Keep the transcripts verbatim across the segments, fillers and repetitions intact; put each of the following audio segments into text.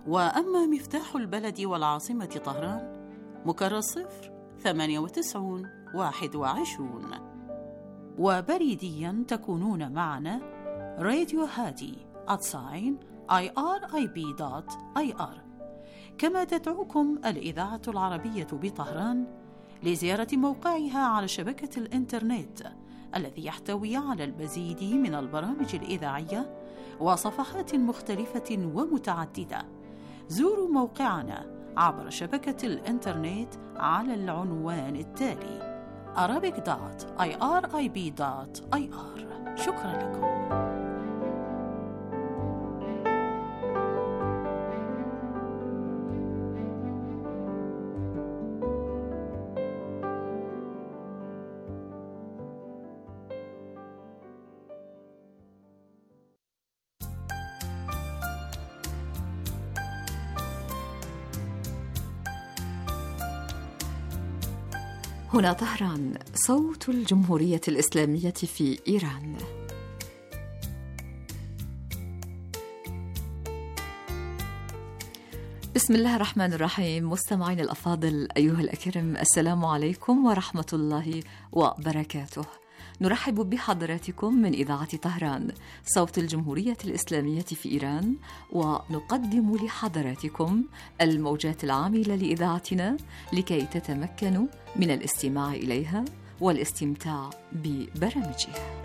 وأما مفتاح البلد والعاصمة طهران مكرر صفر ثمانية وتسعون واحد وعشرون. وبريديا تكونون معنا راديو هادي @irib دوت آي آر. كما تدعوكم الإذاعة العربية بطهران لزيارة موقعها على شبكة الإنترنت الذي يحتوي على المزيد من البرامج الإذاعية وصفحات مختلفة ومتعددة. زوروا موقعنا عبر شبكة الإنترنت على العنوان التالي arabic دوت irib دوت آي آر. شكرا لكم. هنا طهران، صوت الجمهورية الإسلامية في إيران. بسم الله الرحمن الرحيم. مستمعين الأفاضل أيها الأكرم، السلام عليكم ورحمة الله وبركاته. نرحب بحضراتكم من إذاعة طهران، صوت الجمهورية الإسلامية في إيران، ونقدم لحضراتكم الموجات العاملة لإذاعتنا لكي تتمكنوا من الاستماع إليها والاستمتاع ببرامجها.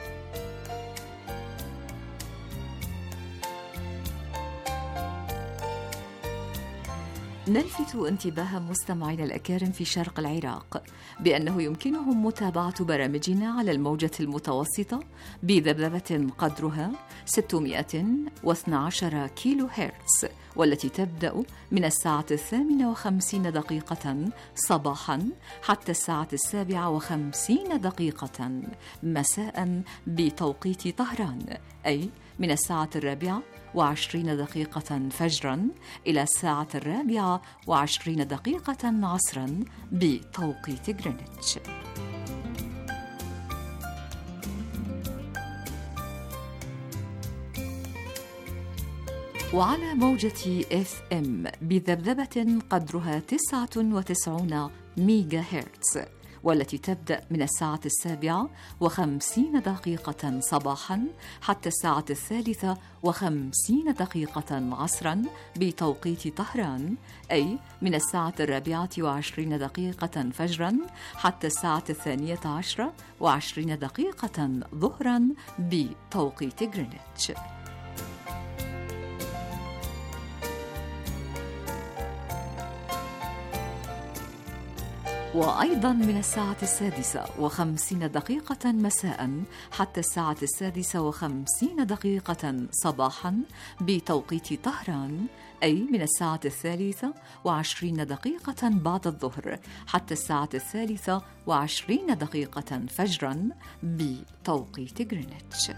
نلفت انتباه مستمعينا الأكارم في شرق العراق بأنه يمكنهم متابعة برامجنا على الموجة المتوسطة بذبذبة قدرها ستمائة واثني عشر كيلو هرتز، والتي تبدأ من الساعة الثامنة وخمسين دقيقة صباحا حتى الساعة السابعة وخمسين دقيقة مساء بتوقيت طهران، أي من الساعة الرابعة وعشرين دقيقة فجرا إلى الساعة الرابعة وعشرين دقيقة عصرا بتوقيت غرينتش. وعلى موجة إف إم بذبذبة قدرها تسعة وتسعين ميجا هرتز، والتي تبدأ من الساعة السابعة وخمسين دقيقة صباحا حتى الساعة الثالثة وخمسين دقيقة عصرا بتوقيت طهران، أي من الساعة الرابعة وعشرين دقيقة فجرا حتى الساعة الثانية عشرة وعشرين دقيقة ظهرا بتوقيت غرينتش. وأيضا من الساعة السادسة وخمسين دقيقة مساء حتى الساعة السادسة وخمسين دقيقة صباحا بتوقيت طهران، أي من الساعة الثالثة وعشرين دقيقة بعد الظهر حتى الساعة الثالثة وعشرين دقيقة فجرا بتوقيت غرينتش.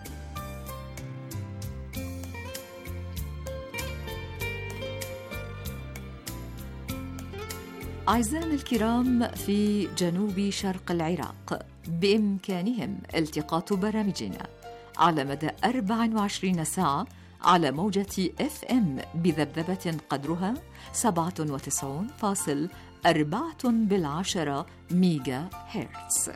أعزائنا الكرام في جنوب شرق العراق، بإمكانهم التقاط برامجنا على مدى أربع وعشرين ساعة على موجة إف إم بذبذبة قدرها سبعة وتسعين فاصل أربعة بالعشرة ميجا هرتز.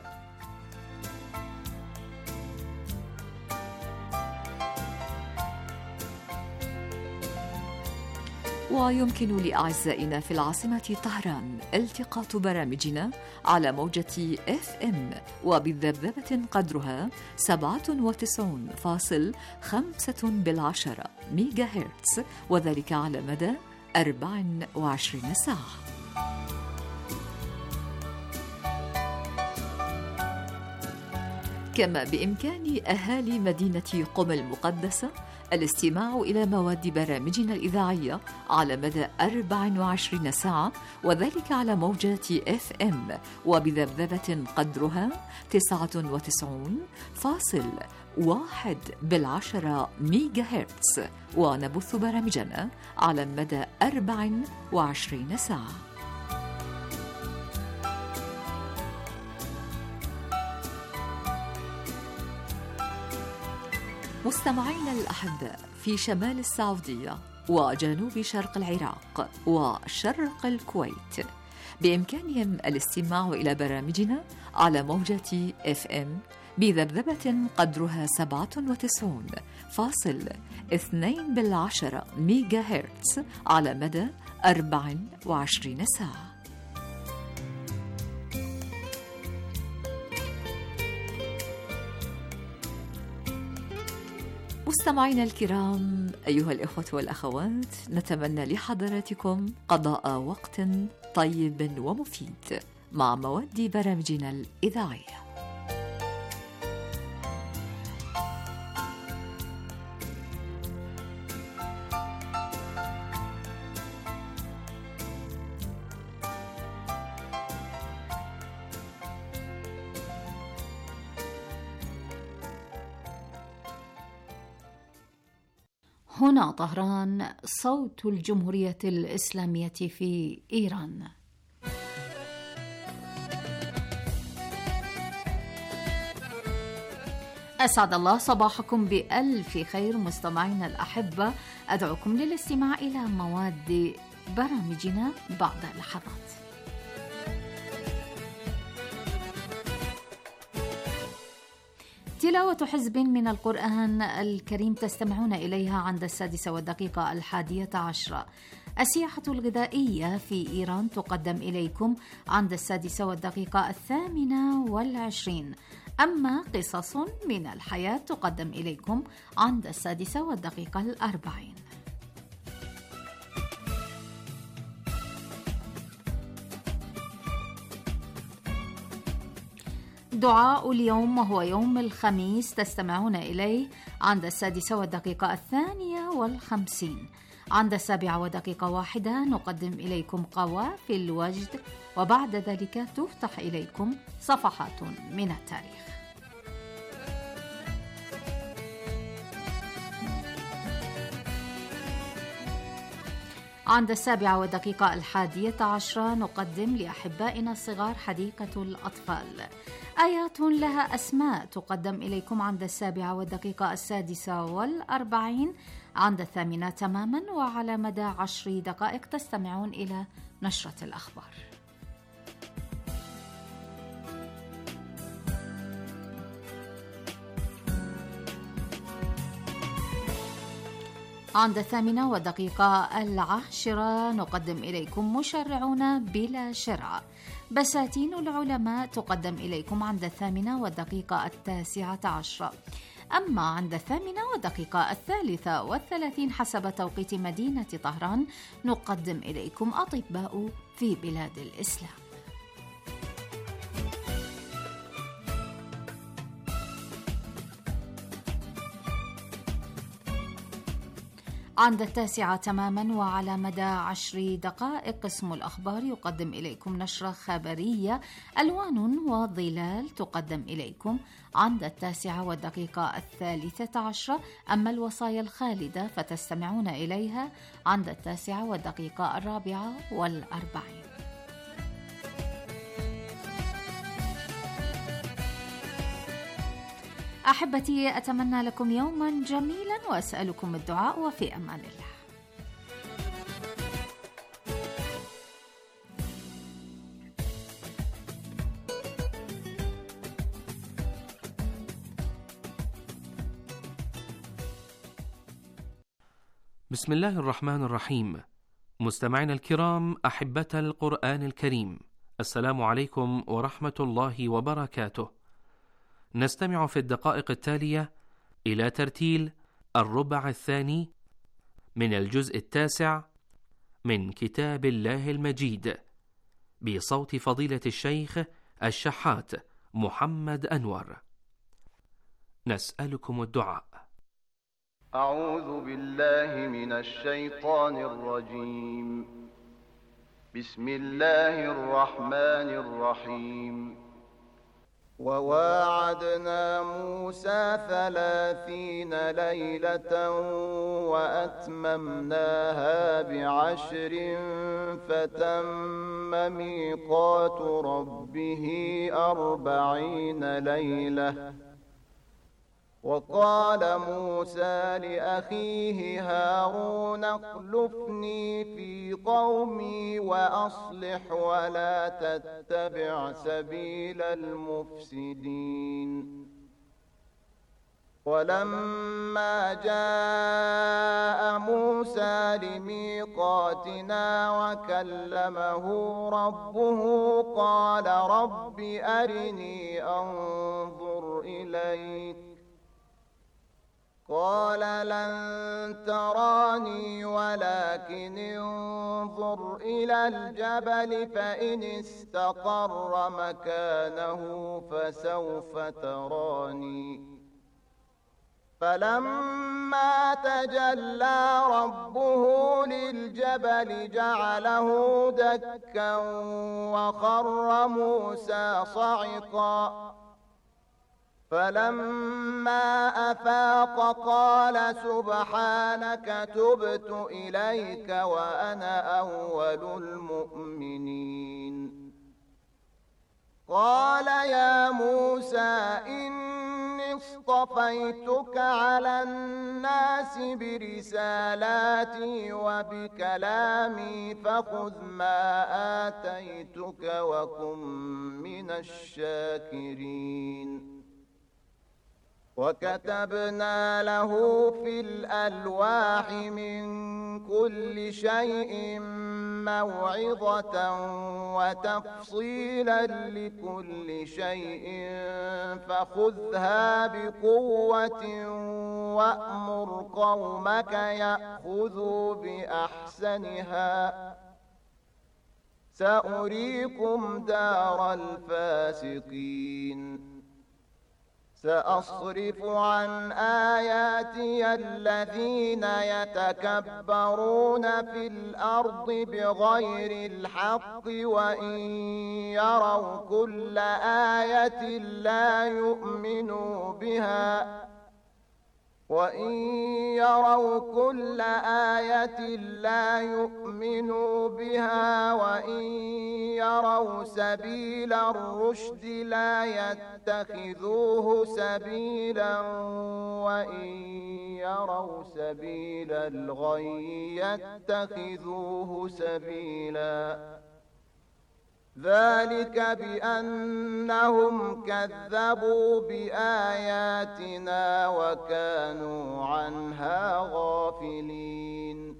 ويمكن لأعزائنا في العاصمة طهران التقاط برامجنا على موجة إف إم وبذبذبة قدرها سبعة وتسعين فاصل خمسة بالعشرة ميجا هرتز، وذلك على مدى أربع وعشرين ساعة. كما بإمكان أهالي مدينة قم المقدسة الاستماع إلى مواد برامجنا الإذاعية على مدى أربع وعشرين ساعة، وذلك على موجات إف إم وبذبذبة قدرها تسعة وتسعين فاصل واحد بالعشرة ميجا هرتز، ونبث برامجنا على مدى أربع وعشرين ساعة. مستمعينا الأحباء في شمال السعودية وجنوب شرق العراق وشرق الكويت. بإمكانهم الاستماع إلى برامجنا على موجة إف إم بذبذبة قدرها سبعة وتسعون فاصل اثنين بالعشرة ميجا هرتز على مدى أربع وعشرين ساعة. مستمعينا الكرام، أيها الإخوة والأخوات، نتمنى لحضراتكم قضاء وقت طيب ومفيد مع مواد برامجنا الإذاعية. هنا طهران، صوت الجمهورية الإسلامية في إيران. أسعد الله صباحكم بألف خير مستمعينا الأحبة. أدعوكم للاستماع إلى مواد برامجنا بعد لحظات. تلاوة حزب من القرآن الكريم تستمعون إليها عند السادسة والدقيقة الحادية عشرة. السياحة الغذائية في إيران تقدم إليكم عند السادسة والدقيقة الثامنة والعشرين. أما قصص من الحياة تقدم إليكم عند السادسة والدقيقة الأربعين. دعاء اليوم وهو يوم الخميس تستمعون إليه عند السادسة والدقيقة الثانية والخمسين. عند السابعة ودقيقة واحدة نقدم إليكم قوافي الوجد، وبعد ذلك تفتح إليكم صفحات من التاريخ. عند السابعة والدقيقة الحادية عشرة نقدم لأحبائنا الصغار حديقة الأطفال، آيات لها أسماء تقدم إليكم عند السابعة والدقيقة السادسة والأربعين. عند الثامنة تماما وعلى مدى عشر دقائق تستمعون إلى نشرة الأخبار. عند الثامنة والدقيقة العاشرة نقدم إليكم مشرعون بلا شرع، بساتين العلماء تقدم إليكم عند الثامنة والدقيقة التاسعة عشرة. أما عند الثامنة والدقيقة الثالثة والثلاثين حسب توقيت مدينة طهران نقدم إليكم أطباء في بلاد الإسلام. عند التاسعة تماما وعلى مدى عشر دقائق قسم الأخبار يقدم إليكم نشرة خبرية ألوان وظلال تقدم إليكم عند التاسعة والدقيقة الثالثة عشرة. أما الوصايا الخالدة فتستمعون إليها عند التاسعة والدقيقة الرابعة والأربعين. أحبتي، أتمنى لكم يوما جميلا وأسألكم الدعاء، وفي أمان الله. بسم الله الرحمن الرحيم. مستمعينا الكرام، أحبة القرآن الكريم، السلام عليكم ورحمة الله وبركاته. نستمع في الدقائق التالية إلى ترتيل الربع الثاني من الجزء التاسع من كتاب الله المجيد بصوت فضيلة الشيخ الشحات محمد أنور. نسألكم الدعاء. أعوذ بالله من الشيطان الرجيم. بسم الله الرحمن الرحيم. وواعدنا موسى ثلاثين ليلة وأتممناها بعشر فتم ميقات ربه أربعين ليلة وقال موسى لأخيه هارون اخلفني في قومي وأصلح ولا تتبع سبيل المفسدين. ولما جاء موسى لميقاتنا وكلمه ربه قال رب أرني أنظر إليك قال لن تراني ولكن انظر إلى الجبل فإن استقر مكانه فسوف تراني. فلما تجلى ربه للجبل جعله دكا وخر موسى صعقا. فلما أفاق قال سبحانك تبت إليك وأنا أول المؤمنين. قال يا موسى إني اصطفيتك على الناس برسالاتي وبكلامي فخذ ما آتيتك وكن من الشاكرين. وكتبنا له في الألواح من كل شيء موعظة وتفصيلا لكل شيء فخذها بقوة وأمر قومك يأخذوا بأحسنها سأريكم دار الفاسقين. سأصرف عن آياتي الذين يتكبرون في الأرض بغير الحق وإن يروا كل آية لا يؤمنوا بها وإن يروا كل آية لا يؤمنوا بها وإن يروا سبيل الرشد لا يتخذوه سبيلا وإن يروا سبيل الغي يتخذوه سبيلا. ذلك بأنهم كذبوا بآياتنا وكانوا عنها غافلين.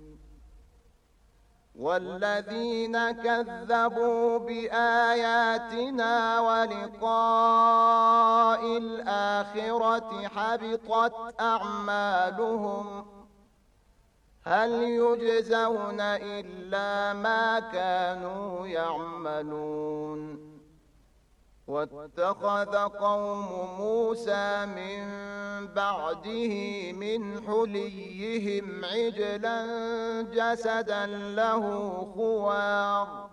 والذين كذبوا بآياتنا ولقاء الآخرة حبطت أعمالهم هل يجزون إلا ما كانوا يعملون. واتخذ قوم موسى من بعده من حليهم عجلا جسدا له خوار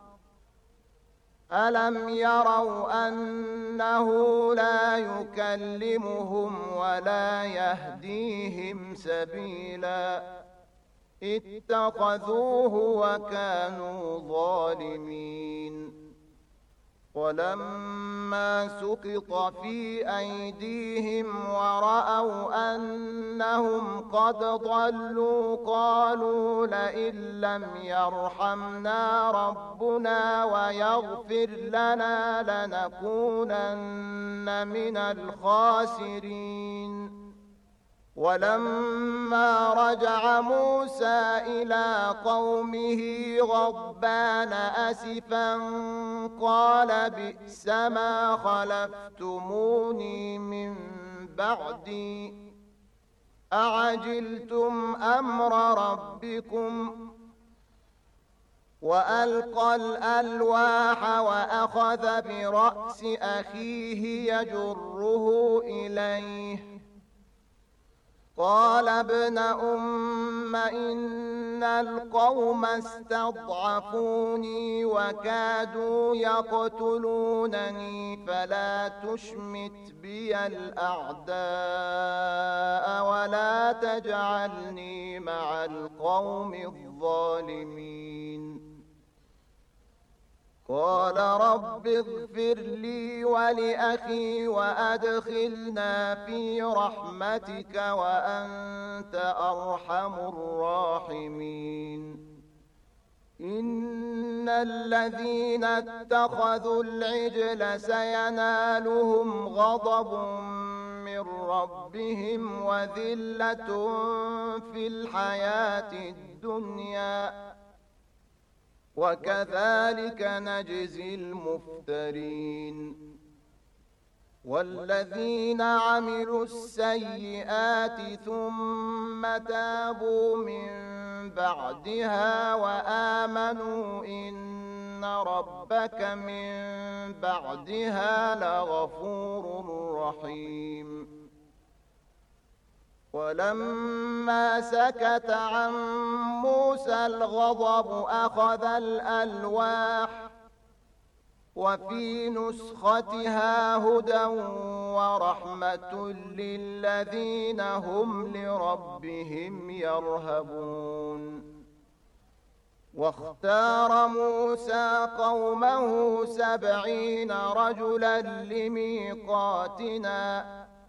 ألم يروا أنه لا يكلمهم ولا يهديهم سبيلا اتخذوه وكانوا ظالمين. ولما سقط في أيديهم ورأوا أنهم قد ضلوا قالوا لئن لم يرحمنا ربنا ويغفر لنا لنكونن من الخاسرين. ولما رجع موسى إلى قومه غضبان أسفا قال بئس ما خلفتموني من بعدي أعجلتم أمر ربكم. وألقى الألواح وأخذ برأس أخيه يجره إليه قال ابن أم إن القوم استضعفوني وكادوا يقتلونني فلا تشمت بي الأعداء ولا تجعلني مع القوم الظالمين. قال رب اغفر لي ولأخي وأدخلنا في رحمتك وأنت أرحم الراحمين إن الذين اتخذوا العجل سينالهم غضب من ربهم وذلة في الحياة الدنيا وكذلك نجزي المفترين والذين عملوا السيئات ثم تابوا من بعدها وآمنوا إن ربك من بعدها لغفور رحيم ولما سكت عن موسى الغضب أخذ الألواح وفي نسختها هدى ورحمة للذين هم لربهم يرهبون واختار موسى قومه سبعين رجلا لميقاتنا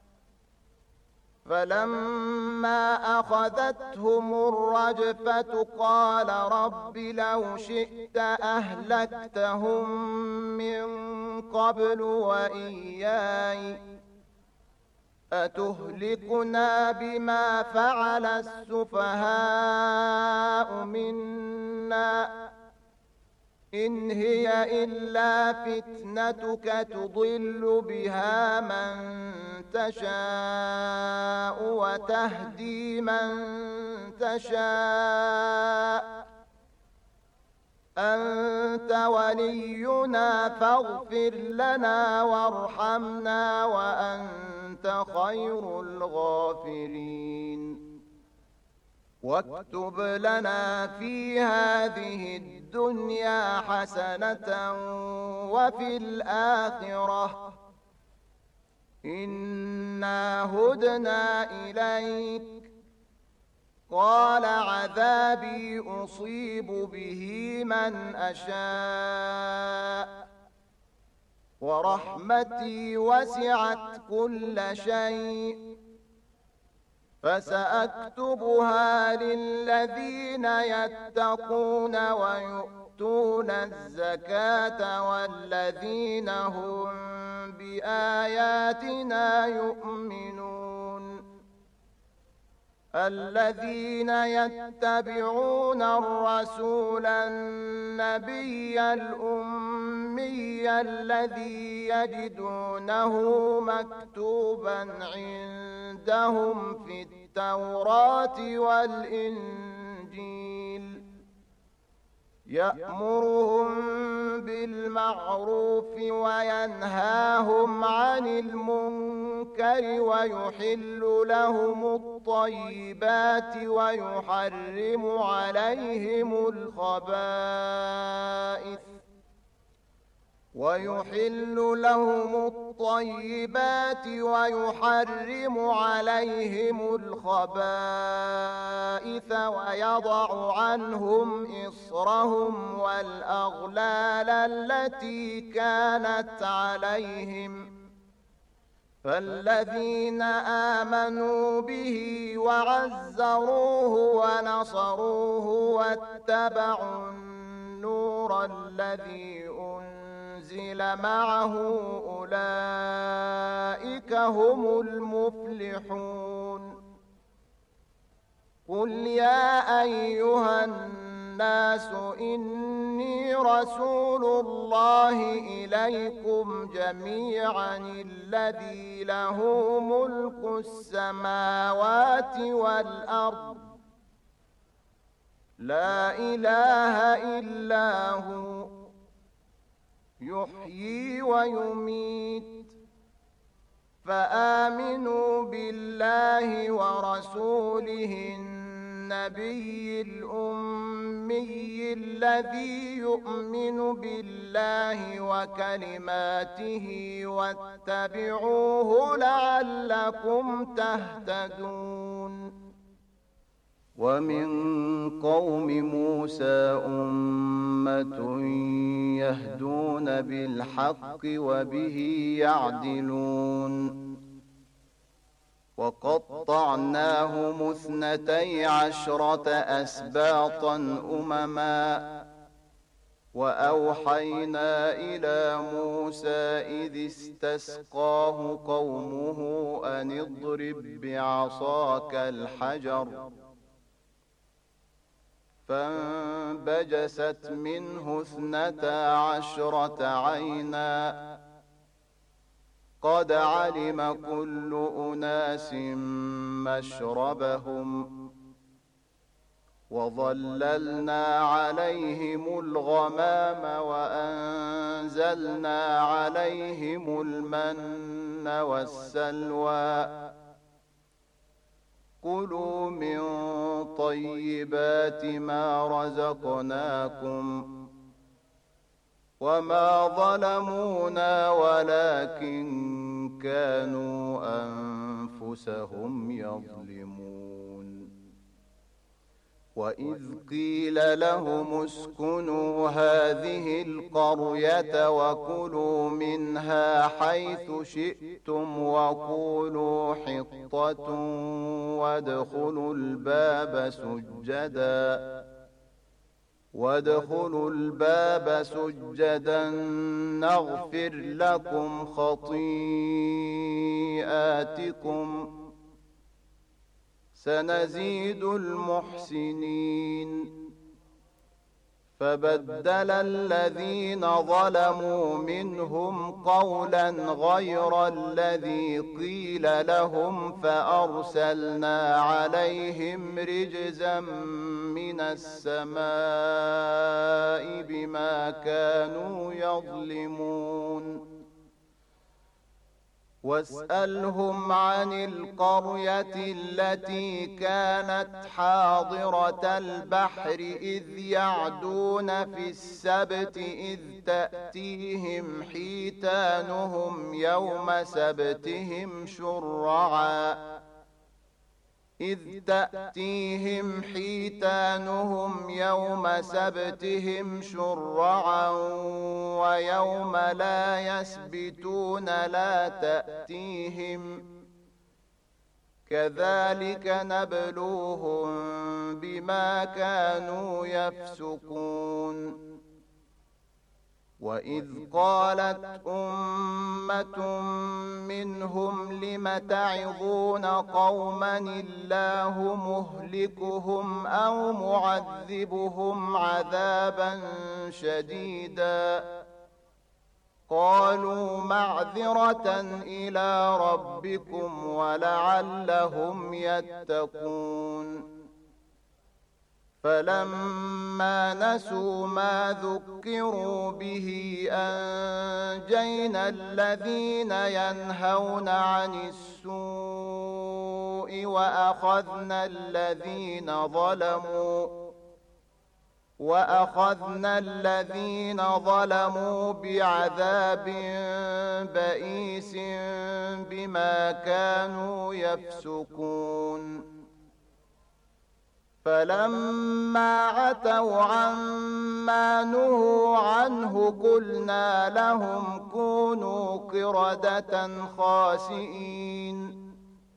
فلما أخذتهم الرجفة قال رب لو شئت أهلكتهم من قبل وإياي أتهلكنا بما فعل السفهاء منا إن هي إلا فتنتك تضل بها من تشاء وتهدي من تشاء أنت ولينا فاغفر لنا وارحمنا وأنت خير الغافرين واكتب لنا في هذه الدنيا حسنة وفي الآخرة إنا هدنا إليك قال عذابي أصيب به من أشاء ورحمتي وسعت كل شيء فسأكتبها للذين يتقون ويؤتون الزكاة والذين هم بآياتنا يؤمنون الذين يتبعون الرسول النبي الأمي الذي يجدونه مكتوبا عندهم في التوراة والإنجيل يأمرهم بالمعروف وينهاهم عن المنكر ويحل لهم الطيبات ويحرم عليهم الخبائث ويحل لهم الطيبات ويحرم عليهم الخبائث ويضع عنهم إصرهم والأغلال التي كانت عليهم فالذين آمنوا به وعزروه ونصروه واتبعوا النور الذي أنزل معه أولئك هم المفلحون قل يا أيها الناس إني رسول الله إليكم جميعا الذي له ملك السماوات والأرض لا إله إلا هو يحيي ويميت فآمنوا بالله ورسوله النبي الأمي الذي يؤمن بالله وكلماته واتبعوه لعلكم تهتدون ومن قوم موسى أمة يهدون بالحق وبه يعدلون وقطعناهم اثنتي عشرة أسباطا أمما وأوحينا إلى موسى إذ استسقاه قومه أن اضرب بعصاك الحجر فانبجست منه اثنتا عشرة عينا قد علم كل أناس مشربهم وظللنا عليهم الغمام وأنزلنا عليهم المن والسلوى كلوا من طيبات ما رزقناكم وما ظلمونا ولكن كانوا أنفسهم يظلمون وإذ قيل لهم اسكنوا هذه القرية وكلوا منها حيث شئتم وقولوا حطة وادخلوا الباب سجدا وادخلوا الباب سجدا نغفر لكم خطيئاتكم سنزيد المحسنين فبدل الذين ظلموا منهم قولا غير الذي قيل لهم فأرسلنا عليهم رجزا من السماء بما كانوا يظلمون واسألهم عن القرية التي كانت حاضرة البحر إذ يعدون في السبت إذ تأتيهم حيتانهم يوم سبتهم شرعا إذ تأتيهم حيتانهم يوم سبتهم شرعا ويوم لا يسبتون لا تأتيهم كذلك نبلوهم بما كانوا يفسقون وإذ قالت أمة منهم لم تعظون قوما الله مهلكهم أو معذبهم عذابا شديدا قالوا معذرة إلى ربكم ولعلهم يتقون فلما نسوا ما ذكروا به أنجينا الذين ينهون عن السوء وأخذنا الذين ظلموا وأخذنا الذين ظلموا بعذاب بئيس بما كانوا يفسقون فلما عتوا عما نهوا عنه قلنا لهم كونوا قردة خاسئين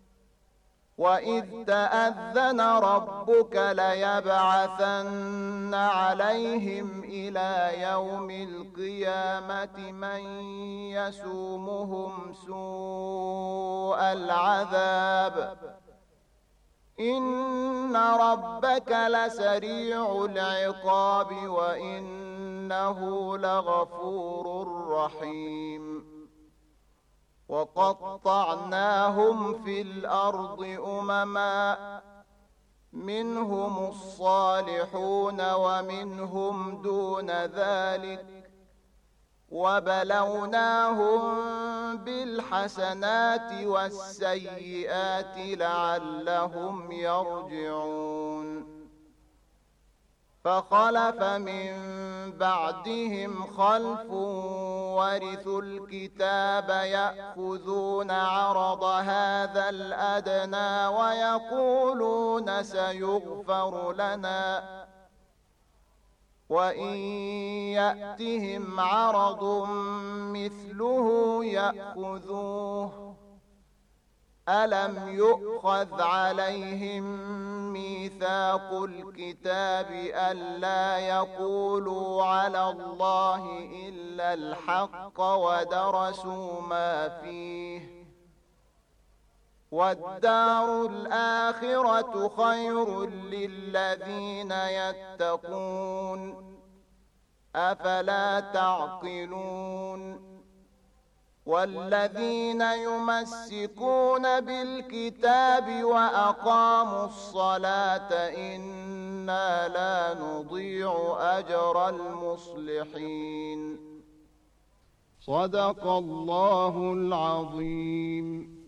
وإذ تأذن ربك ليبعثن عليهم إلى يوم القيامة من يسومهم سوء العذاب إن ربك لسريع العقاب وإنه لغفور رحيم وقطعناهم في الأرض أمما منهم الصالحون ومنهم دون ذلك وبلوناهم بالحسنات والسيئات لعلهم يرجعون فخلف من بعدهم خلف ورثوا الكتاب يأخذون عرض هذا الأدنى ويقولون سيغفر لنا وإن يأتهم عرض مثله يأخذوه ألم يؤخذ عليهم ميثاق الكتاب ألا يقولوا على الله إلا الحق ودرسوا ما فيه والدار الآخرة خير للذين يتقون أفلا تعقلون والذين يمسكون بالكتاب وأقاموا الصلاة إنا لا نضيع أجر المصلحين. صدق الله العظيم.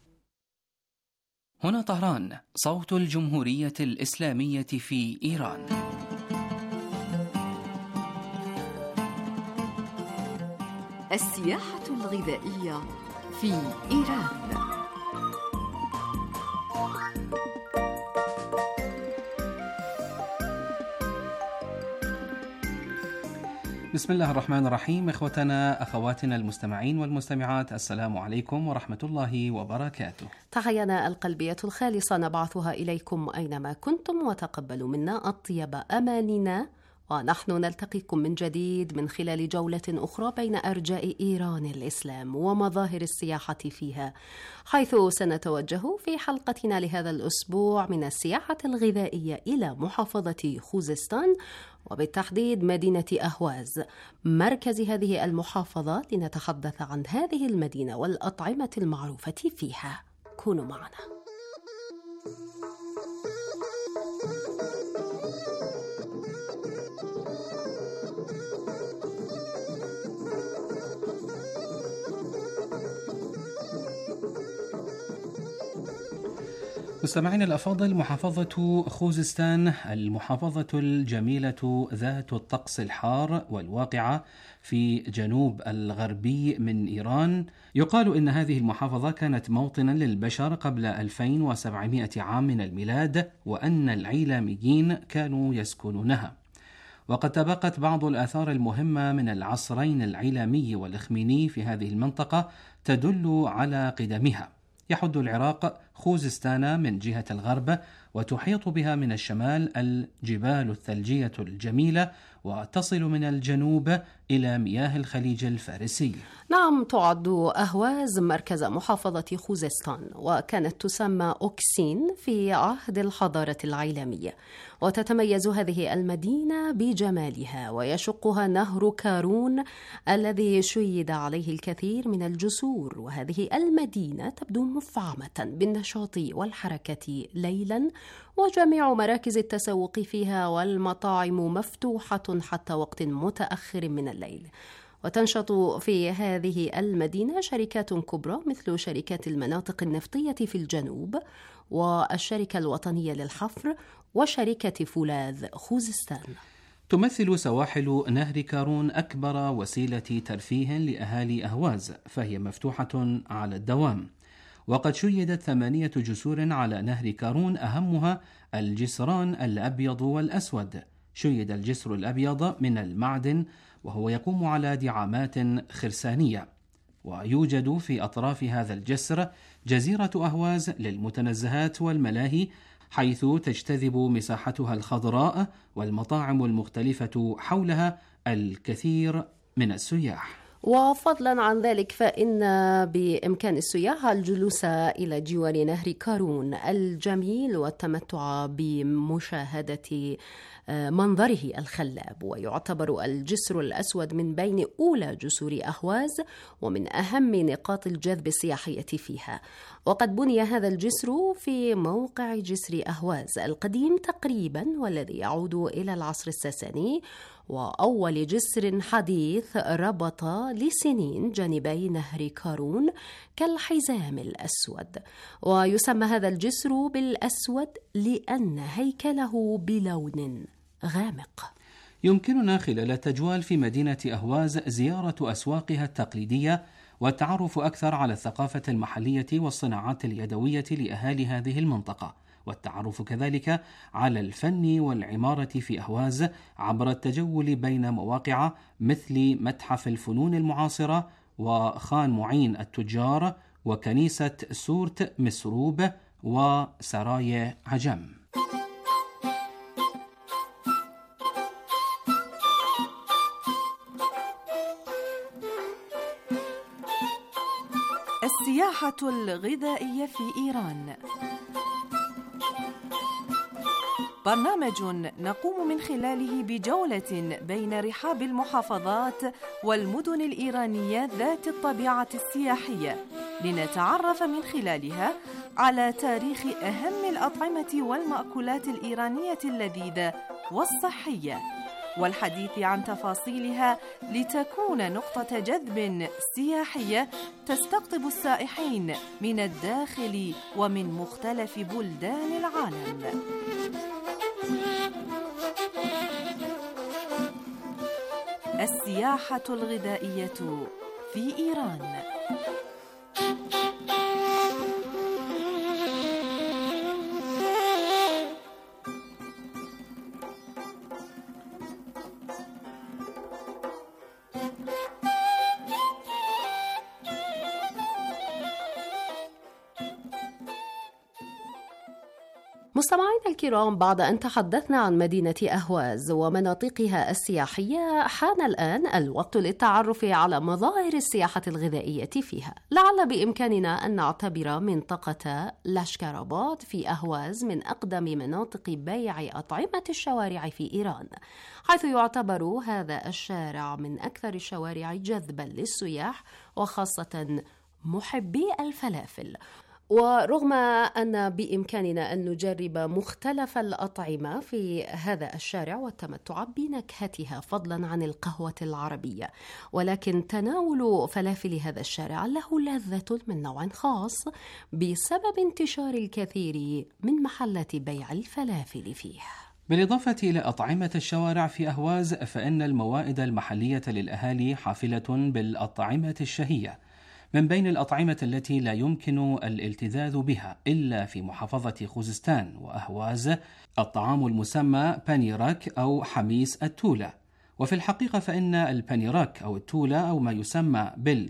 هنا طهران، صوت الجمهورية الإسلامية في إيران. السياحة الغذائية في إيران. بسم الله الرحمن الرحيم. إخوتنا أخواتنا المستمعين والمستمعات، السلام عليكم ورحمة الله وبركاته. تحيانا القلبية الخالصة نبعثها إليكم أينما كنتم، وتقبلوا منا أطيب أماننا، ونحن نلتقيكم من جديد من خلال جولة أخرى بين أرجاء إيران الإسلام ومظاهر السياحة فيها، حيث سنتوجه في حلقتنا لهذا الأسبوع من السياحة الغذائية إلى محافظة خوزستان، وبالتحديد مدينة أهواز مركز هذه المحافظة، لنتحدث عن هذه المدينة والأطعمة المعروفة فيها. كونوا معنا. مستمعينا الأفاضل، محافظة خوزستان المحافظة الجميلة ذات الطقس الحار والواقعة في جنوب الغربي من إيران. يقال إن هذه المحافظة كانت موطنا للبشر قبل ألفين وسبعمائة عام من الميلاد، وأن العيلاميين كانوا يسكنونها. وقد تبقت بعض الآثار المهمة من العصرين العيلامي والإخميني في هذه المنطقة تدل على قدمها. يحد العراق خوزستان من جهة الغرب، وتحيط بها من الشمال الجبال الثلجية الجميلة، وتصل من الجنوب إلى مياه الخليج الفارسي. نعم، تعد أهواز مركز محافظة خوزستان، وكانت تسمى أوكسين في عهد الحضارة العيلامية. وتتميز هذه المدينة بجمالها، ويشقها نهر كارون الذي شيد عليه الكثير من الجسور. وهذه المدينة تبدو مفعمة بالنشاط والحركة ليلا، وجميع مراكز التسوق فيها والمطاعم مفتوحة حتى وقت متأخر من الليل. وتنشط في هذه المدينة شركات كبرى مثل شركات المناطق النفطية في الجنوب، والشركة الوطنية للحفر، وشركة فولاذ خوزستان. تمثل سواحل نهر كارون أكبر وسيلة ترفيه لأهالي أهواز، فهي مفتوحة على الدوام. وقد شيدت ثمانية جسور على نهر كارون، أهمها الجسران الأبيض والأسود. شيد الجسر الأبيض من المعدن، وهو يقوم على دعامات خرسانية. ويوجد في أطراف هذا الجسر جزيرة أهواز للمتنزهات والملاهي، حيث تجتذب مساحتها الخضراء والمطاعم المختلفة حولها الكثير من السياح. وفضلا عن ذلك، فإن بإمكان السياح الجلوس إلى جوار نهر كارون الجميل والتمتع بمشاهدة منظره الخلاب. ويعتبر الجسر الأسود من بين أولى جسور أهواز، ومن أهم نقاط الجذب السياحية فيها. وقد بني هذا الجسر في موقع جسر أهواز القديم تقريبا، والذي يعود إلى العصر الساساني، وأول جسر حديث ربط لسنين جانبي نهر كارون كالحزام الأسود. ويسمى هذا الجسر بالأسود لأن هيكله بلون غامق. يمكننا خلال التجوال في مدينة أهواز زيارة أسواقها التقليدية، والتعرف أكثر على الثقافة المحلية والصناعات اليدوية لأهالي هذه المنطقة. والتعرف كذلك على الفن والعمارة في أهواز عبر التجول بين مواقع مثل متحف الفنون المعاصرة وخان معين التجار وكنيسة سورت مسروب وسراي عجم. السياحة الغذائية في إيران، برنامج نقوم من خلاله بجولة بين رحاب المحافظات والمدن الإيرانية ذات الطبيعة السياحية، لنتعرف من خلالها على تاريخ أهم الأطعمة والمأكولات الإيرانية اللذيذة والصحية، والحديث عن تفاصيلها لتكون نقطة جذب سياحية تستقطب السائحين من الداخل ومن مختلف بلدان العالم. السياحة الغذائية في إيران. مستمعينا الكرام، بعد أن تحدثنا عن مدينة أهواز ومناطقها السياحية، حان الآن الوقت للتعرف على مظاهر السياحة الغذائية فيها. لعل بإمكاننا أن نعتبر منطقة لاشكراباد في أهواز من أقدم مناطق بيع أطعمة الشوارع في إيران، حيث يعتبر هذا الشارع من أكثر الشوارع جذبا للسياح وخاصة محبي الفلافل. ورغم أن بإمكاننا أن نجرب مختلف الأطعمة في هذا الشارع والتمتع بنكهتها فضلا عن القهوة العربية، ولكن تناول فلافل هذا الشارع له لذة من نوع خاص بسبب انتشار الكثير من محلات بيع الفلافل فيه. بالإضافة إلى أطعمة الشوارع في أهواز، فإن الموائد المحلية للأهالي حافلة بالأطعمة الشهية. من بين الأطعمة التي لا يمكن الالتذاذ بها إلا في محافظة خوزستان وأهواز الطعام المسمى بانيراك أو حميس التولة. وفي الحقيقة فإن البانيراك أو التولة أو ما يسمى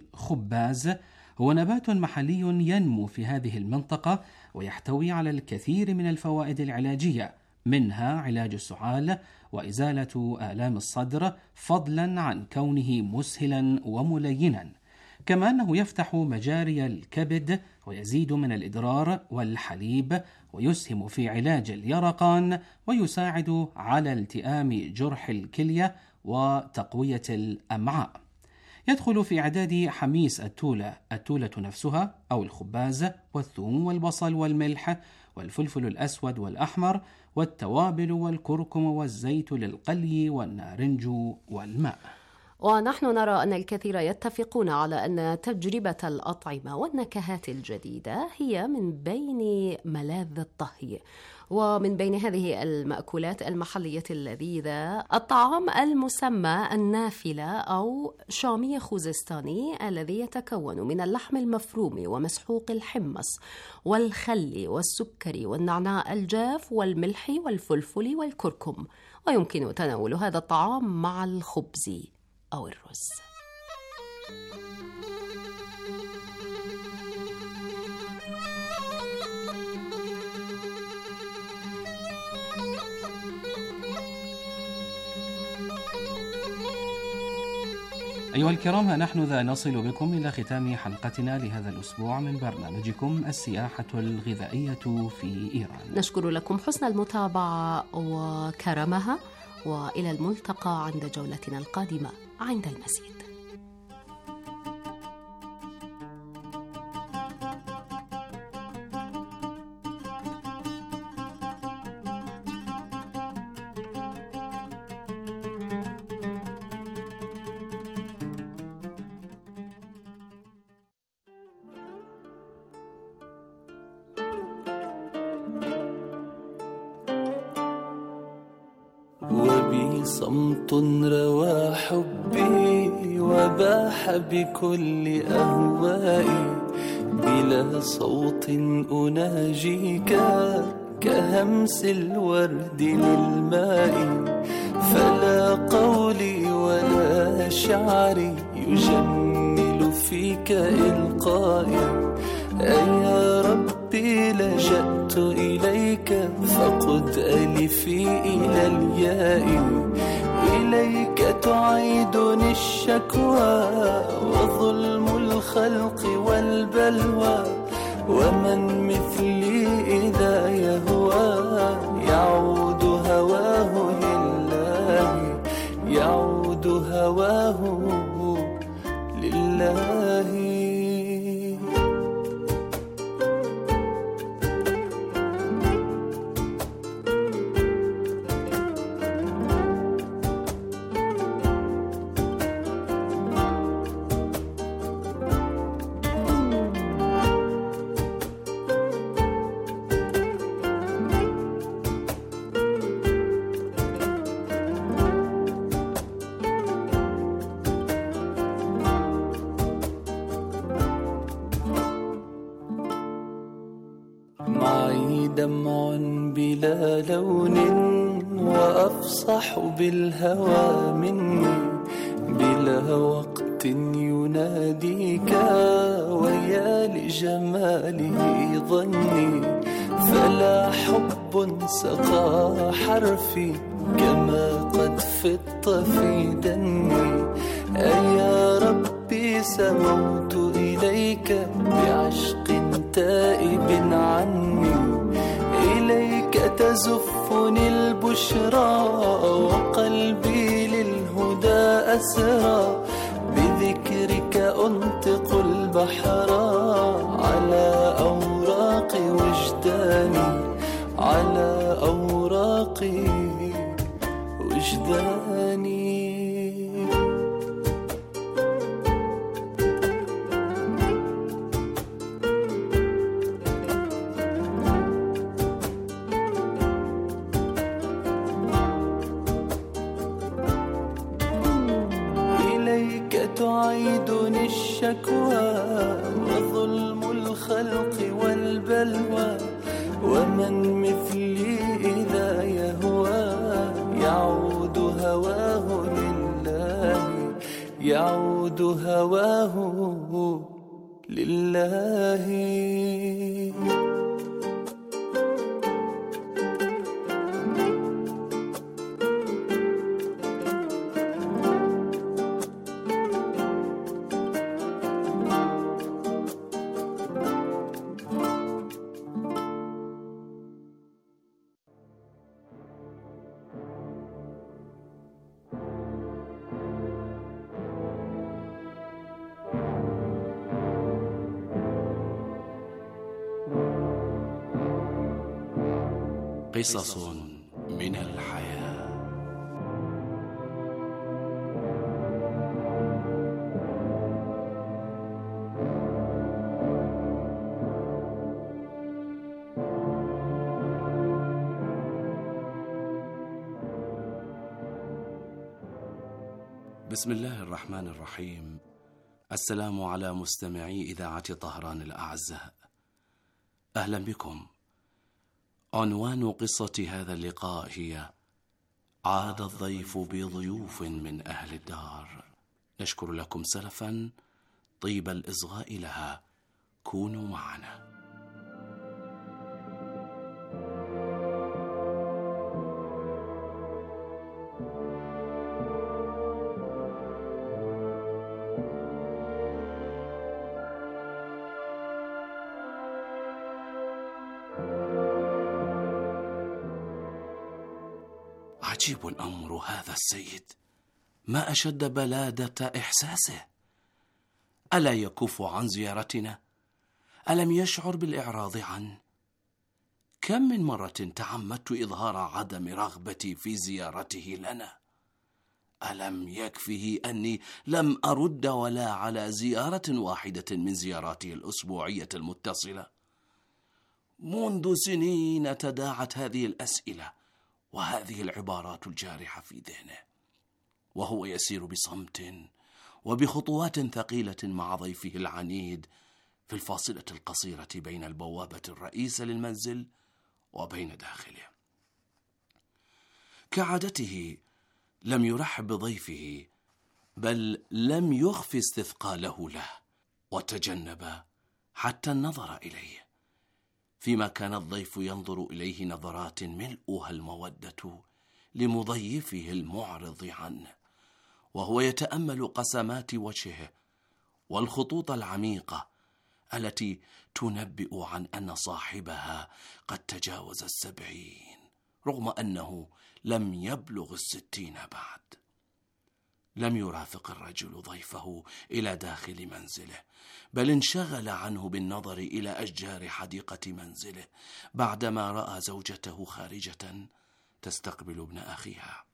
بالخباز هو نبات محلي ينمو في هذه المنطقة، ويحتوي على الكثير من الفوائد العلاجية، منها علاج السعال وإزالة آلام الصدر، فضلا عن كونه مسهلا وملينا، كما أنه يفتح مجاري الكبد ويزيد من الإدرار والحليب، ويسهم في علاج اليرقان، ويساعد على التئام جرح الكلية وتقوية الأمعاء. يدخل في إعداد حميس التولة التولة نفسها أو الخباز والثوم والبصل والملح والفلفل الأسود والأحمر والتوابل والكركم والزيت للقلي والنارنج والماء. ونحن نرى أن الكثير يتفقون على أن تجربة الأطعمة والنكهات الجديدة هي من بين ملاذ الطهي. ومن بين هذه المأكولات المحلية اللذيذة الطعام المسمى النافلة أو شامي خوزستاني، الذي يتكون من اللحم المفروم ومسحوق الحمص والخل والسكر والنعناع الجاف والملح والفلفل والكركم، ويمكن تناول هذا الطعام مع الخبز أو الرز. أيها الكرام، ها نحن ذا نصل بكم إلى ختام حلقتنا لهذا الأسبوع من برنامجكم السياحة الغذائية في إيران. نشكر لكم حسن المتابعة وكرمها، وإلى الملتقى عند جولتنا القادمة عند المزيد. وبي صمت روى حبي وباح بكل أهوائي، بلا صوت أناجيك كهمس الورد للماء. فلا قولي ولا شعري يجمل فيك إلقائي. أيا ربي لجأت إليك فقد ألفي إلى الياء. إليك تعيدني الشكوى وظلم الخلق والبلوى. ومن مثلي إذا يهوى يعود هواه لله. يعود هواه لله. معي دمع بلا لون وأفصح بالهوى مني. بلا وقت يناديك ويا لجماله ظني. فلا حب سقى حرفي كما قد فط في دني. أيا ربي سموت إليك بعشق تائب عني. إليك تزفني البشرى وقلبي للهدى أسرى. بذكرك أنطق البحر على أوراق وجداني. على أوراق وجداني. تعيدني الشكوى وظلم الخلق والبلوى. ومن مثلي إذا يهوى يعود هواه لله. يعود هواه لله. قصص من الحياة. بسم الله الرحمن الرحيم. السلام على مستمعي إذاعة طهران الأعزاء، أهلا بكم. عنوان قصة هذا اللقاء هي عاد الضيف بضيوف من أهل الدار. نشكر لكم سلفا طيب الإصغاء لها. كونوا معنا. عجيب أمر هذا السيد، ما أشد بلادة إحساسه. ألا يكف عن زيارتنا؟ ألم يشعر بالإعراض عنه؟ كم من مرة تعمدت إظهار عدم رغبتي في زيارته لنا. ألم يكفه أني لم أرد ولا على زيارة واحدة من زياراته الأسبوعية المتصلة؟ منذ سنين تداعت هذه الأسئلة وهذه العبارات الجارحة في ذهنه، وهو يسير بصمت وبخطوات ثقيلة مع ضيفه العنيد في الفاصلة القصيرة بين البوابة الرئيسة للمنزل وبين داخله. كعادته لم يرحب بضيفه، بل لم يخف استثقاله له، وتجنب حتى النظر إليه، فيما كان الضيف ينظر إليه نظرات ملؤها المودة لمضيفه المعرض عنه، وهو يتأمل قسمات وجهه والخطوط العميقة التي تنبئ عن أن صاحبها قد تجاوز السبعين، رغم أنه لم يبلغ الستين بعد. لم يرافق الرجل ضيفه إلى داخل منزله، بل انشغل عنه بالنظر إلى أشجار حديقة منزله بعدما رأى زوجته خارجة تستقبل ابن أخيها.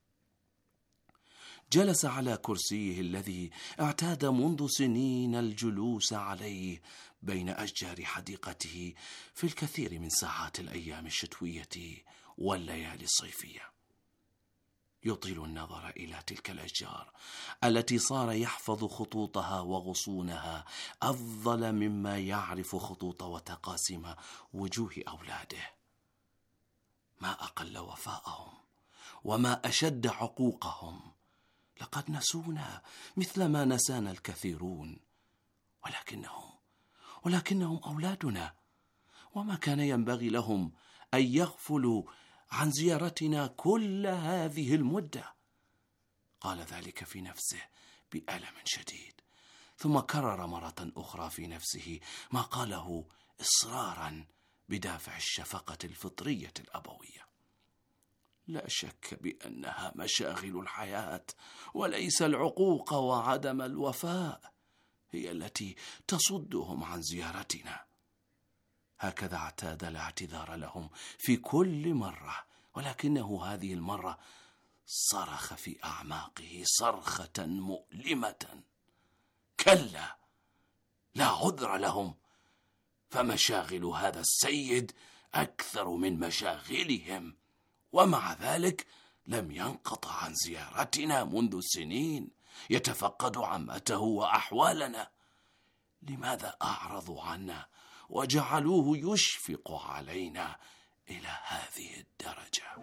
جلس على كرسيه الذي اعتاد منذ سنين الجلوس عليه بين أشجار حديقته في الكثير من ساعات الأيام الشتوية والليالي الصيفية. يطيل النظر إلى تلك الأشجار التي صار يحفظ خطوطها وغصونها أفضل مما يعرف خطوط وتقاسيم وجوه أولاده. ما أقل وفاءهم وما أشد عقوقهم، لقد نسونا مثل ما نسانا الكثيرون، ولكنهم ولكنهم أولادنا، وما كان ينبغي لهم أن يغفلوا عن زيارتنا كل هذه المدة. قال ذلك في نفسه بألم شديد، ثم كرر مرة أخرى في نفسه ما قاله إصرارا بدافع الشفقة الفطرية الأبوية. لا شك بأنها مشاغل الحياة وليس العقوق وعدم الوفاء هي التي تصدهم عن زيارتنا. هكذا اعتاد الاعتذار لهم في كل مرة، ولكنه هذه المرة صرخ في أعماقه صرخة مؤلمة: كلا، لا عذر لهم، فمشاغل هذا السيد أكثر من مشاغلهم، ومع ذلك لم ينقطع عن زيارتنا منذ سنين، يتفقد عمته وأحوالنا. لماذا أعرضوا عنا وجعلوه يشفق علينا إلى هذه الدرجة؟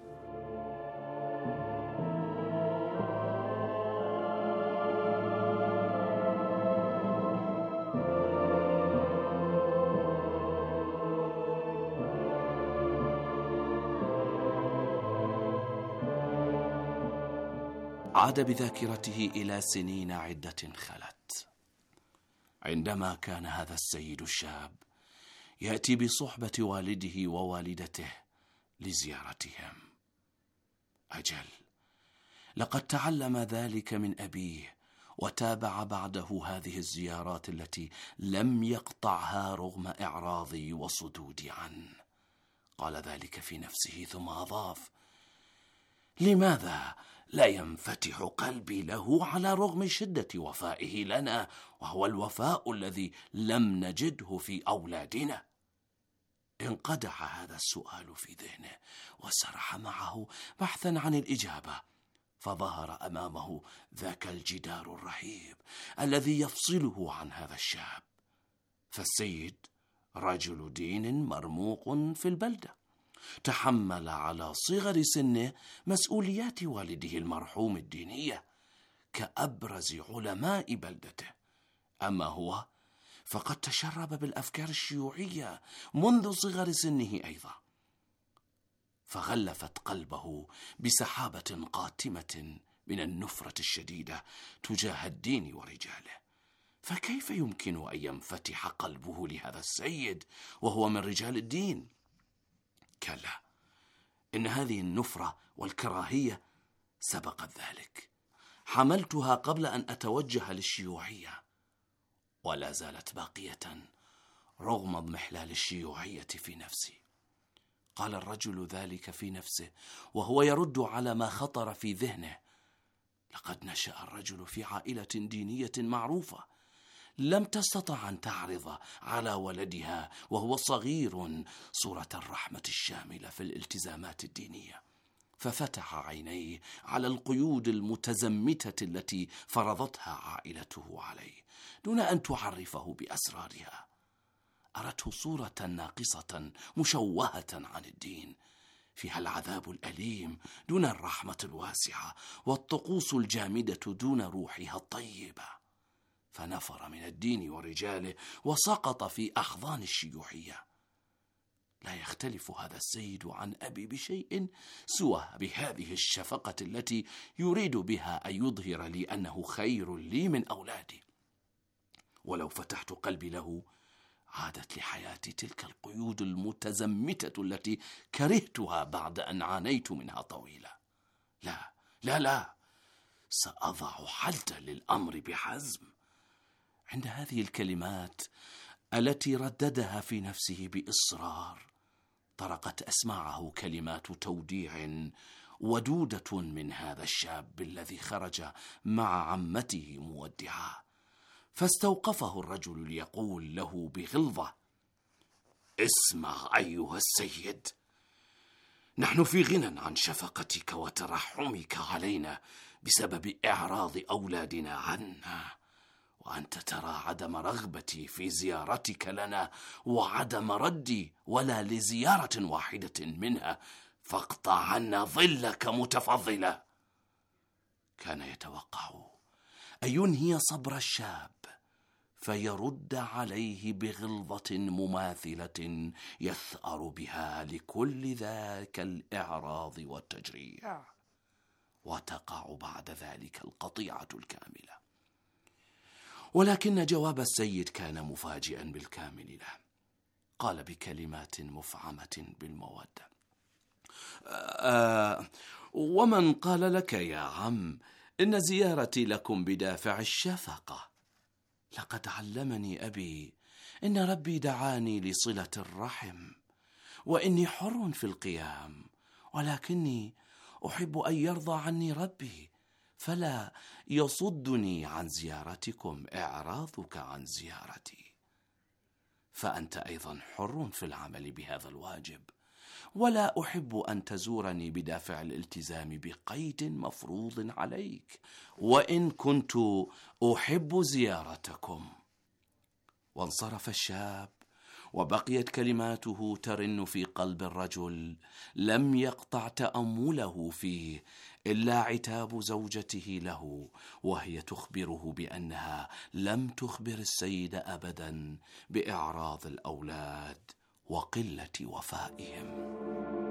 عاد بذاكرته إلى سنين عدة خلت، عندما كان هذا السيد الشاب يأتي بصحبة والده ووالدته لزيارتهم. أجل، لقد تعلم ذلك من أبيه، وتابع بعده هذه الزيارات التي لم يقطعها رغم إعراضي وصدودي عنه. قال ذلك في نفسه ثم أضاف: لماذا لا ينفتح قلبي له على رغم شدة وفائه لنا، وهو الوفاء الذي لم نجده في أولادنا؟ انقدح هذا السؤال في ذهنه وسرح معه بحثا عن الإجابة، فظهر أمامه ذاك الجدار الرهيب الذي يفصله عن هذا الشاب. فالسيد رجل دين مرموق في البلدة، تحمل على صغر سنه مسؤوليات والده المرحوم الدينية كأبرز علماء بلدته. أما هو فقد تشرب بالأفكار الشيوعية منذ صغر سنه أيضا، فغلفت قلبه بسحابة قاتمة من النفرة الشديدة تجاه الدين ورجاله. فكيف يمكن أن ينفتح قلبه لهذا السيد وهو من رجال الدين؟ كلا، إن هذه النفرة والكراهية سبقت ذلك، حملتها قبل أن أتوجه للشيوعية، ولا زالت باقية رغم اضمحلال الشيوعية في نفسي. قال الرجل ذلك في نفسه وهو يرد على ما خطر في ذهنه: لقد نشأ الرجل في عائلة دينية معروفة، لم تستطع أن تعرض على ولدها وهو صغير صورة الرحمة الشاملة في الالتزامات الدينية، ففتح عينيه على القيود المتزمتة التي فرضتها عائلته عليه دون أن تعرفه بأسرارها. أرته صورة ناقصة مشوهة عن الدين، فيها العذاب الأليم دون الرحمة الواسعة، والطقوس الجامدة دون روحها الطيبة، فنفر من الدين ورجاله وسقط في أحضان الشيوعية. لا يختلف هذا السيد عن أبي بشيء سوى بهذه الشفقة التي يريد بها أن يظهر لي أنه خير لي من أولادي. ولو فتحت قلبي له عادت لحياتي تلك القيود المتزمتة التي كرهتها بعد أن عانيت منها طويلة. لا لا لا سأضع حدا للأمر بحزم. عند هذه الكلمات التي رددها في نفسه بإصرار طرقت أسماعه كلمات توديع ودودة من هذا الشاب الذي خرج مع عمته مودعا، فاستوقفه الرجل ليقول له بغلظة: اسمع أيها السيد، نحن في غنى عن شفقتك وترحمك علينا بسبب إعراض أولادنا عنا، وأنت ترى عدم رغبتي في زيارتك لنا وعدم ردي ولا لزيارة واحدة منها، فاقطع عنا ظلك متفضلا. كان يتوقع أن ينهي صبر الشاب فيرد عليه بغلظة مماثلة يثأر بها لكل ذاك الإعراض والتجريع، وتقع بعد ذلك القطيعة الكاملة. ولكن جواب السيد كان مفاجئا بالكامل له. قال بكلمات مفعمة بالمودة: آه ومن قال لك يا عم إن زيارتي لكم بدافع الشفقة؟ لقد علمني أبي إن ربي دعاني لصلة الرحم، وإني حر في القيام، ولكني أحب أن يرضى عني ربي، فلا يصدني عن زيارتكم إعراضك عن زيارتي. فأنت أيضا حر في العمل بهذا الواجب، ولا أحب أن تزورني بدافع الالتزام بقيد مفروض عليك، وإن كنت أحب زيارتكم. وانصرف الشاب، وبقيت كلماته ترن في قلب الرجل لم يقطع تأمله فيه إلا عتاب زوجته له، وهي تخبره بأنها لم تخبر السيد أبدا بإعراض الأولاد وقلة وفائهم.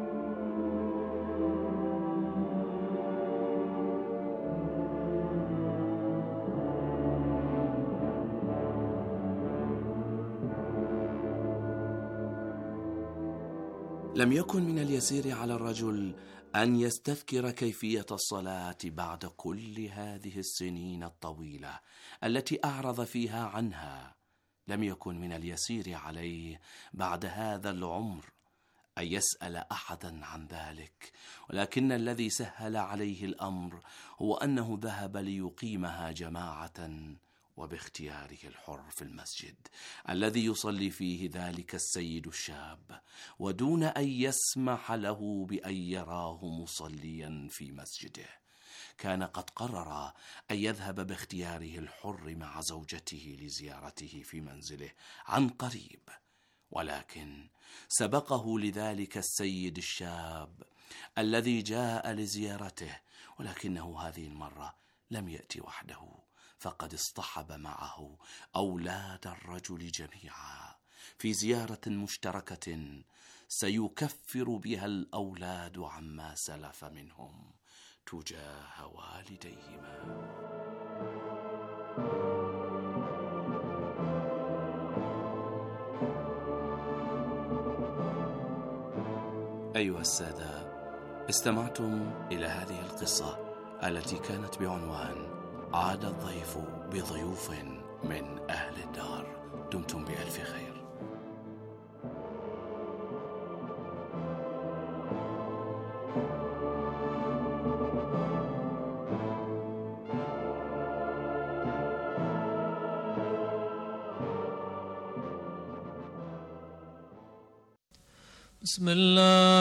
لم يكن من اليسير على الرجل أن يستذكر كيفية الصلاة بعد كل هذه السنين الطويلة التي أعرض فيها عنها. لم يكن من اليسير عليه بعد هذا العمر أن يسأل أحدا عن ذلك، ولكن الذي سهل عليه الأمر هو أنه ذهب ليقيمها جماعة وباختياره الحر في المسجد الذي يصلي فيه ذلك السيد الشاب، ودون أن يسمح له بأن يراه مصليا في مسجده. كان قد قرر أن يذهب باختياره الحر مع زوجته لزيارته في منزله عن قريب، ولكن سبقه لذلك السيد الشاب الذي جاء لزيارته، ولكنه هذه المرة لم يأتي وحده، فقد اصطحب معه أولاد الرجل جميعا في زيارة مشتركة سيكفر بها الأولاد عما سلف منهم تجاه والديهما. أيها السادة، استمعتم إلى هذه القصة التي كانت بعنوان عاد الضيف بضيوف من أهل الدار. دمتم بألف خير. بسم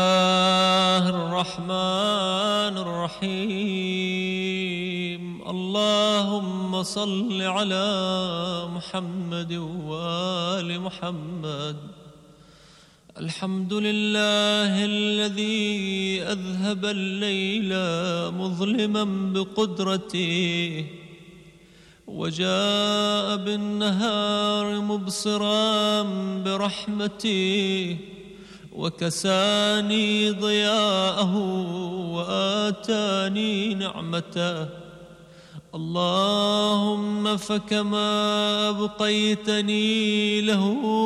الله الرحمن الرحيم. الله اللهم صل على محمد وآل محمد. الحمد لله الذي أذهب الليل مظلما بقدرته وجاء بالنهار مبصرا برحمته وكساني ضياءه وآتاني نعمته. اللهم فكما أبقيتني له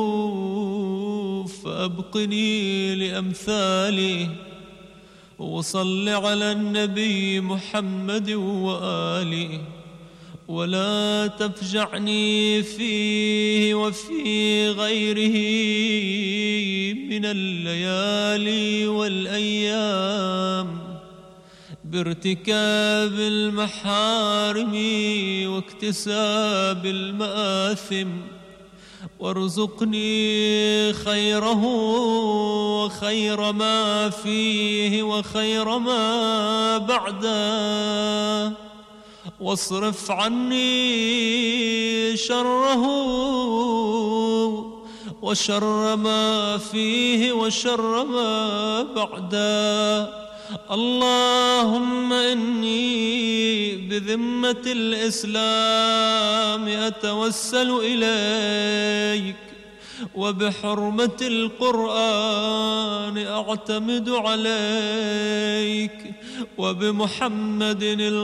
فأبقني لأمثاله. وصل على النبي محمد وآله ولا تفجعني فيه وفي غيره من الليالي والأيام بارتكاب المحارم واكتساب المآثم، وارزقني خيره وخير ما فيه وخير ما بعده، واصرف عني شره وشر ما فيه وشر ما بعده. اللهم إني بذمة الإسلام أتوسل إليك، وبحرمة القرآن أعتمد عليك، وبمحمد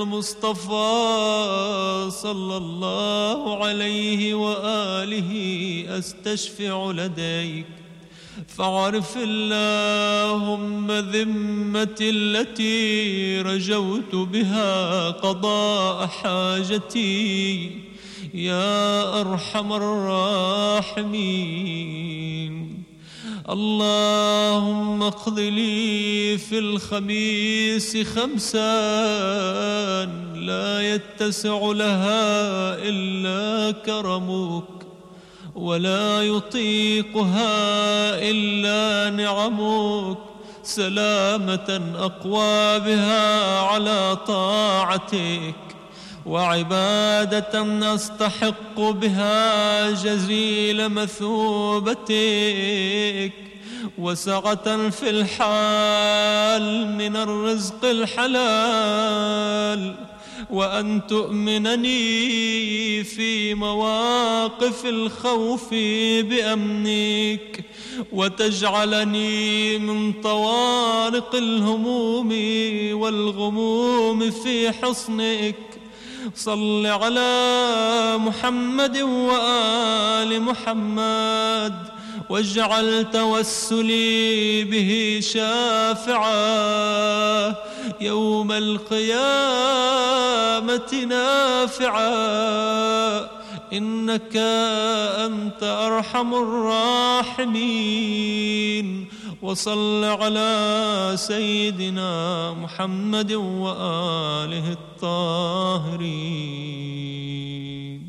المصطفى صلى الله عليه وآله أستشفع لديك. فاعرف اللهم ذمتي التي رجوت بها قضاء حاجتي يا أرحم الراحمين. اللهم اقض لي في الخميس خمسا لا يتسع لها إلا كرمك، ولا يطيقها إلا نعمك، سلامة أقوى بها على طاعتك، وعبادة أستحق بها جزيل مثوبتك، وسعة في الحال من الرزق الحلال، وأن تؤمنني في مواقف الخوف بأمنك، وتجعلني من طوارق الهموم والغموم في حصنك. صل على محمد وآل محمد، واجعل توسلي به شافعا يوم القيامة نافعا، إنك أنت أرحم الراحمين. وصل على سيدنا محمد وآله الطاهرين.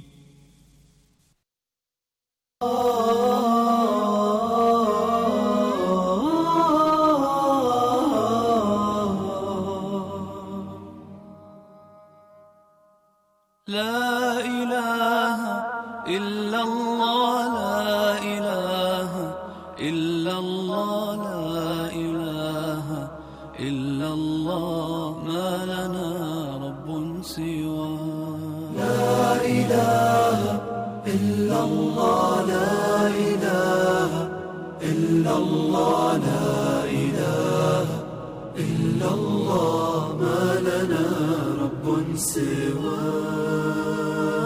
لا إله إلا الله، لا إله إلا الله، لا إله إلا الله، ما لنا رب سواه. لا إله إلا الله، لا إله إلا الله، لا إله إلا الله، ما لنا رب سواه.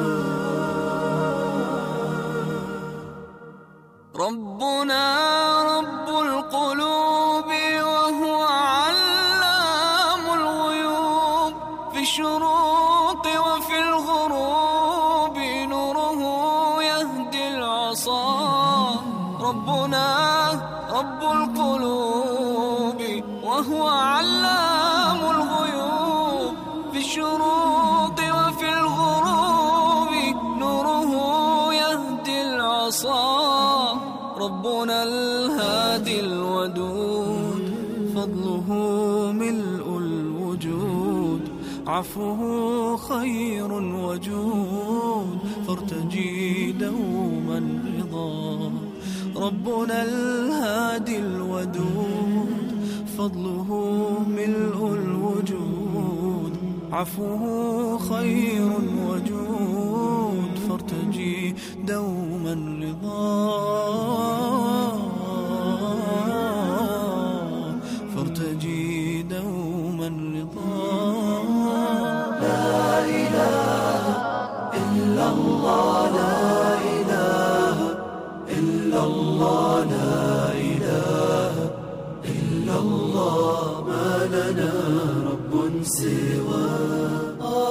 ربنا رب القلوب وهو علام الغيوب، في الشروق وفي الغروب نوره يهدي العصا. ربنا رب القلوب وهو علام الغيوب، في الشروق وفي الغروب نوره يهدي العصا. ربنا الهادي الودود، فضله ملء الوجود، عفوه خير وجود فارتجي دوما رضا. ربنا الهادي الودود فضله ملء الوجود. عفوه خير وجود فارتجي دوما رضا. فارتجي دوما رضا. لا إله إلا الله لا إله إلا الله لا إله إلا الله ما لنا رب سواه.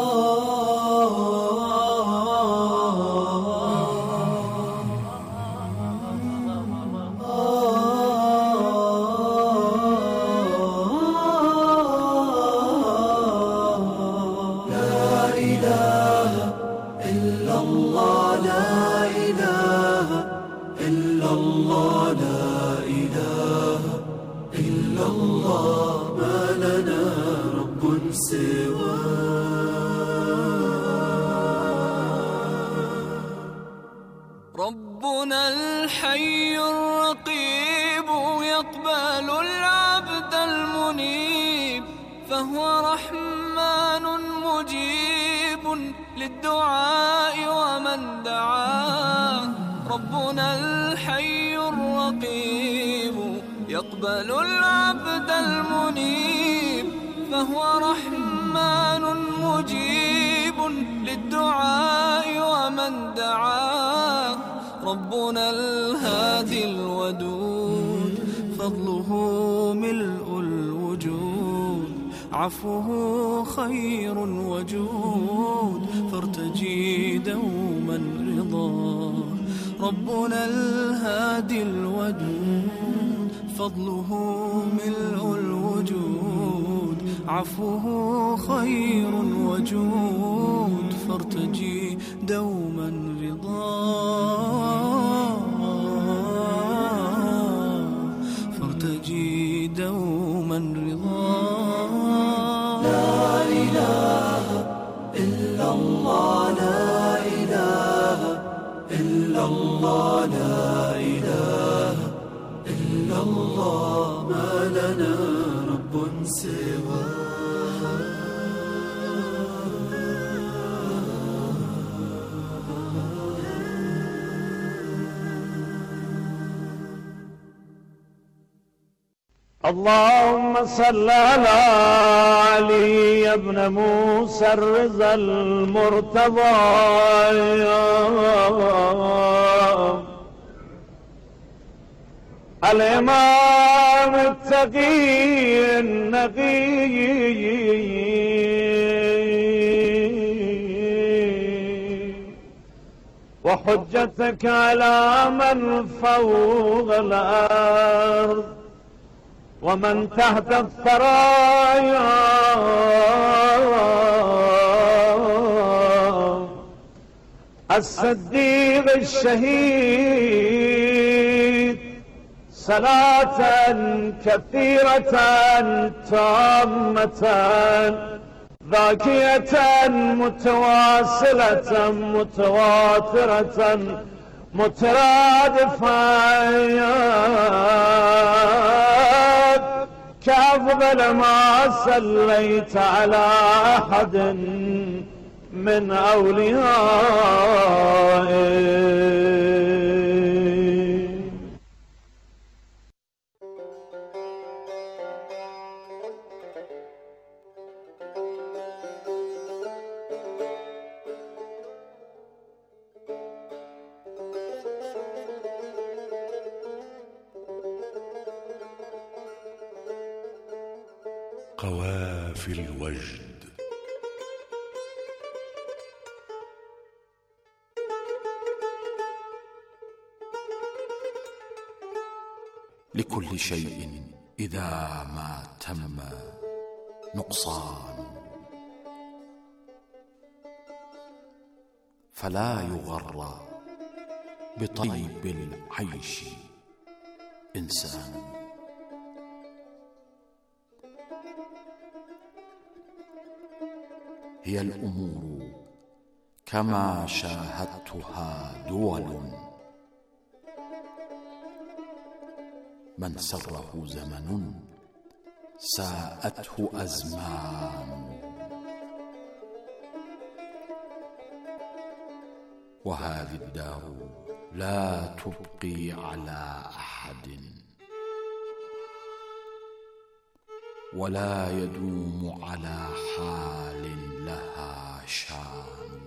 ربنا الحي الرقيب يقبل العبد المنيب فهو رحمن مجيب للدعاء ومن دعاه. ربنا الحي الرقيب يقبل العبد المنيب فهو رحمن مجيب للدعاء ومن دعاه. ربنا الهادي الودود فضله ملء الوجود. عفوه خير وجود فارتجي دوما رضا. ربنا الهادي الودود فضله ملء الوجود. عفوه خير وجود فارتجي دوما رضا. فارتجي دوما رضا. لا إله إلا الله لا إله إلا الله لا إله إلا الله ما لنا رب سواه. اللهم صل على علي بن موسى الرضا المرتضى الإمام التقي النقي وحجتك على من فوق الأرض ومن تحت الثرايا الصديق الشهيد صلاة كثيرة تامة ذاكية متواصلة متواترة مترادفة كأفضل ما صليت على أحد من أوليائك. قوافي الوجد. لكل شيء إذا ما تم نقصان، فلا يغر بطيب العيش إنسان. هي الأمور كما شاهدتها دول من سره زمن ساءته أزمان، وهذه الدار لا تبقي على أحد ولا يدوم على حال لها شان.